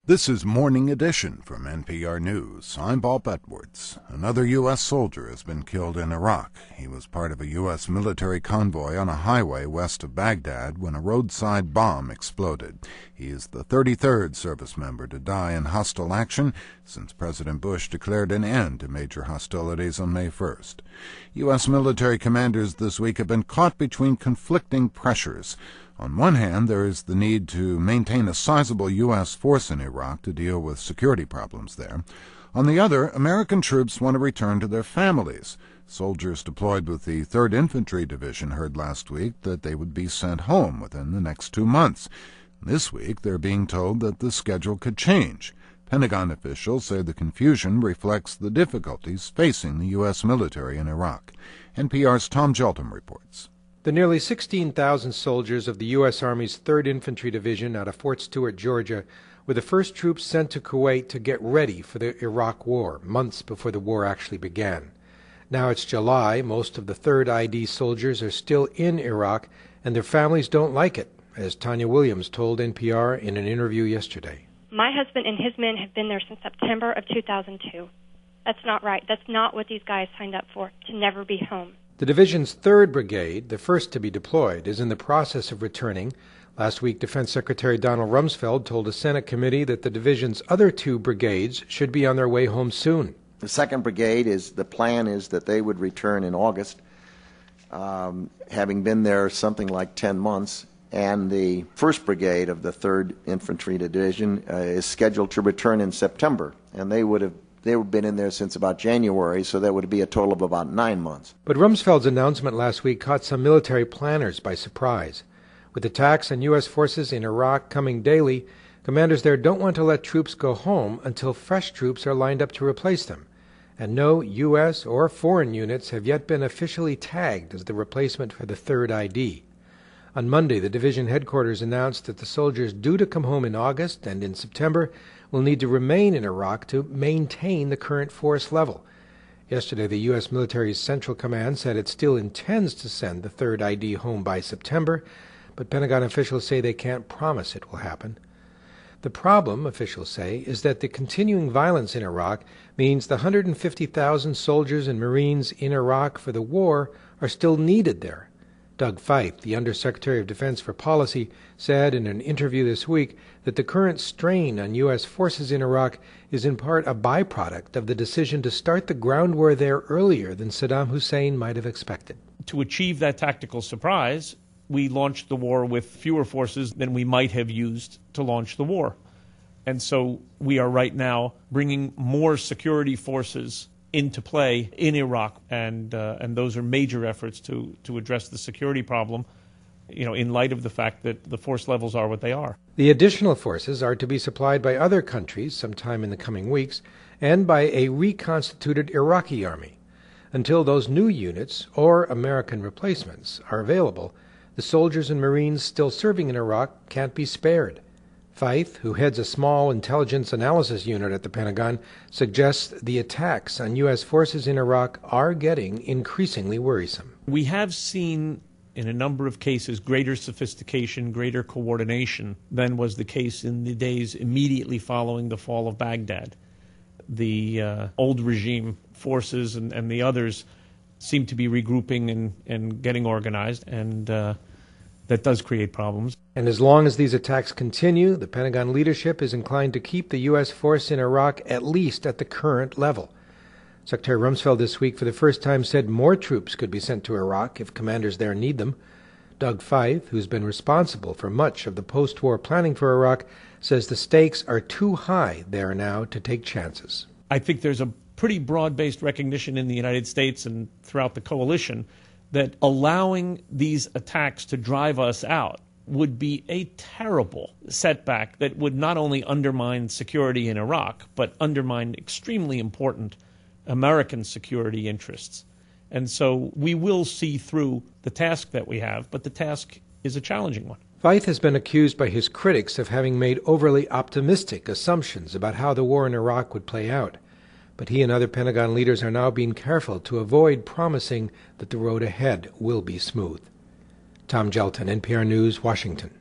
This is Morning Edition from NPR News. I'm Bob Edwards. Another U.S. soldier has been killed in Iraq. He was part of a U.S. military convoy on a highway west of Baghdad when a roadside bomb exploded. He is the 33rd service member to die in hostile action since President Bush declared an end to major hostilities on May 1st. U.S. military commanders this week have been caught between conflicting pressures. On one hand, there is the need to maintain a sizable U.S. force in Iraq to deal with security problems there. On the other, American troops want to return to their families. Soldiers deployed with the 3rd Infantry Division heard last week that they would be sent home within the next 2 months. This week, they're being told that the schedule could change. Pentagon officials say the confusion reflects the difficulties facing the U.S. military in Iraq. NPR's Tom Gelton reports. The nearly 16,000 soldiers of the U.S. Army's 3rd Infantry Division out of Fort Stewart, Georgia, were the first troops sent to Kuwait to get ready for the Iraq War, months before the war actually began. Now it's July, most of the 3rd ID soldiers are still in Iraq, and their families don't like it, as Tanya Williams told NPR in an interview yesterday. My husband and his men have been there since September of 2002. That's not right. That's not what these guys signed up for, to never be home. The division's 3rd Brigade, the first to be deployed, is in the process of returning. Last week, Defense Secretary Donald Rumsfeld told a Senate committee that the division's other 2 brigades should be on their way home soon. The 2nd Brigade the plan is that they would return in August, having been there something like 10 months. And the 1st Brigade of the 3rd Infantry Division is scheduled to return in September, and they've been in there since about January, so that would be a total of about 9 months. But Rumsfeld's announcement last week caught some military planners by surprise. With attacks on U.S. forces in Iraq coming daily, commanders there don't want to let troops go home until fresh troops are lined up to replace them. And no U.S. or foreign units have yet been officially tagged as the replacement for the 3rd ID. On Monday, the division headquarters announced that the soldiers due to come home in August and in September will need to remain in Iraq to maintain the current force level. Yesterday, the U.S. military's Central Command said it still intends to send the 3rd ID home by September, but Pentagon officials say they can't promise it will happen. The problem, officials say, is that the continuing violence in Iraq means the 150,000 soldiers and Marines in Iraq for the war are still needed there. Doug Feith, the Undersecretary of Defense for Policy, said in an interview this week that the current strain on U.S. forces in Iraq is in part a byproduct of the decision to start the ground war there earlier than Saddam Hussein might have expected. To achieve that tactical surprise, we launched the war with fewer forces than we might have used to launch the war. And so we are right now bringing more security forces into play in Iraq, and those are major efforts to address the security problem, in light of the fact that the force levels are what they are. The additional forces are to be supplied by other countries sometime in the coming weeks and by a reconstituted Iraqi army. Until those new units or American replacements are available, the soldiers and Marines still serving in Iraq can't be spared. Feith, who heads a small intelligence analysis unit at the Pentagon, suggests the attacks on U.S. forces in Iraq are getting increasingly worrisome. We have seen, in a number of cases, greater sophistication, greater coordination than was the case in the days immediately following the fall of Baghdad. The old regime forces and the others seem to be regrouping and getting organized, and that does create problems. And as long as these attacks continue, the Pentagon leadership is inclined to keep the U.S. force in Iraq at least at the current level. Secretary Rumsfeld this week for the first time said more troops could be sent to Iraq if commanders there need them. Doug Feith, who's been responsible for much of the post-war planning for Iraq, says the stakes are too high there now to take chances. I think there's a pretty broad-based recognition in the United States and throughout the coalition that allowing these attacks to drive us out would be a terrible setback that would not only undermine security in Iraq, but undermine extremely important American security interests. And so we will see through the task that we have, but the task is a challenging one. Feith has been accused by his critics of having made overly optimistic assumptions about how the war in Iraq would play out. But he and other Pentagon leaders are now being careful to avoid promising that the road ahead will be smooth. Tom Gelton, NPR News, Washington.